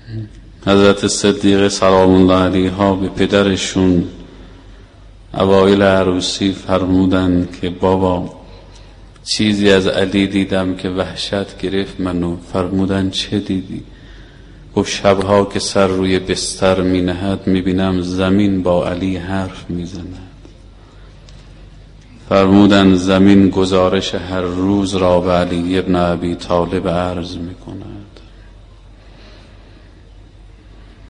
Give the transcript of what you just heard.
حضرت صدیقه سلام الله علیها به پدرشون اوایل عروسی فرمودن که بابا چیزی از علی دیدم که وحشت گرفت منو. فرمودن چه دیدی؟ گفت شبها که سر روی بستر می نهد می بینم زمین با علی حرف می زند. فرمودن زمین گزارش هر روز را به علی ابن ابی طالب عرض می کند.